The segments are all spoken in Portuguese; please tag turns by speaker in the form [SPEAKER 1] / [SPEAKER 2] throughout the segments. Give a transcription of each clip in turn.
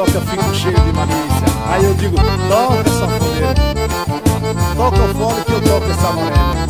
[SPEAKER 1] toca, fico cheio de malícia. Aí eu digo, toca, sanfoneiro, toca o fole que eu toco essa morena.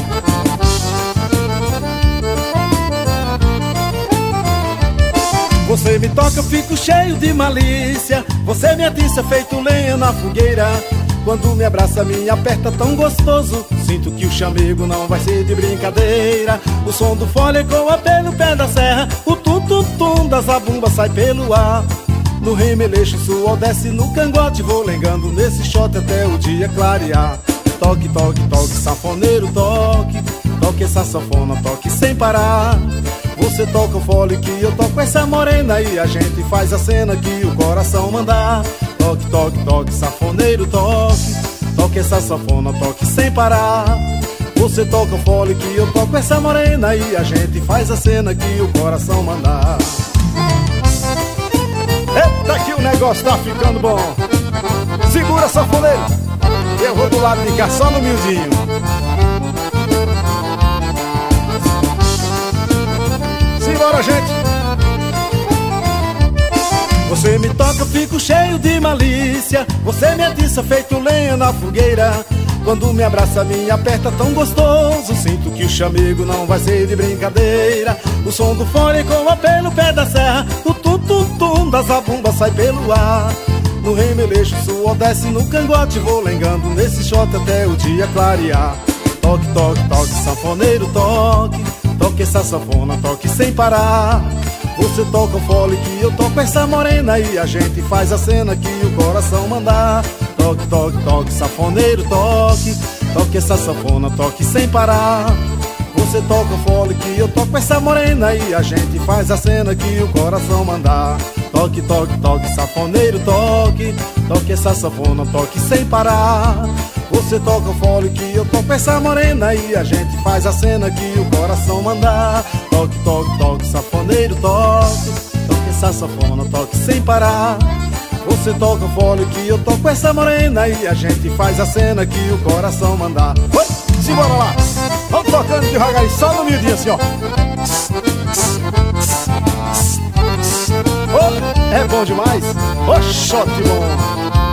[SPEAKER 1] Você me toca, eu fico cheio de malícia. Você me atiça feito lenha na fogueira. Quando me abraça, me aperta tão gostoso. Sinto que o chamego não vai ser de brincadeira. O som do fole ecoa pelo pé da serra. O tum-tum-tum da zabumba sai pelo ar. No remeleixo, suor desce no cangote. Vou lengando nesse shot até o dia clarear. Toque, toque, toque, sanfoneiro, toque. Toque essa sanfona, toque sem parar. Você toca o fole que eu toco essa morena. E a gente faz a cena que o coração mandar. Toque, toque, toque, sanfoneiro, toque. Toque essa sanfona, toque sem parar. Você toca o fole que eu toco essa morena. E a gente faz a cena que o coração mandar. Eita que o negócio tá ficando bom. Segura, sanfoneiro, eu vou do lado de cá só no miudinho. Simbora, gente. Você me toca, eu fico cheio de malícia. Você me atiça feito lenha na fogueira. Quando me abraça, me aperta tão gostoso. Sinto que o chamego não vai ser de brincadeira. O som do fole ecoa pelo pé da serra. O tum-tum-tum da zabumba sai pelo ar. No remeleixo, suor desce no cangote. Vou lengando nesse shot até o dia clarear. Toque, toque, toque, sanfoneiro, toque. Toque essa sanfona, toque sem parar. Você toca o fole que eu toco essa morena. E a gente faz a cena que o coração mandar. Toque, toque, toque, sanfoneiro, toque. Toque essa sanfona, toque sem parar. Você toca o fole que eu toco essa morena. E a gente faz a cena que o coração mandar. Toque, toque, toque, sanfoneiro, toque. Toque essa sanfona, toque sem parar. Você toca o fole que eu toco essa morena. E a gente faz a cena que o coração mandar. Toque, toque, toque, sanfoneiro, toque. Toque essa sanfona, toque sem parar. Você toca o fole que eu toco essa morena. E a gente faz a cena que o coração mandar. Oi, simbora lá. Vamos tocando devagar só no miudinho assim, ó. Oh, é bom demais. Oxote bom.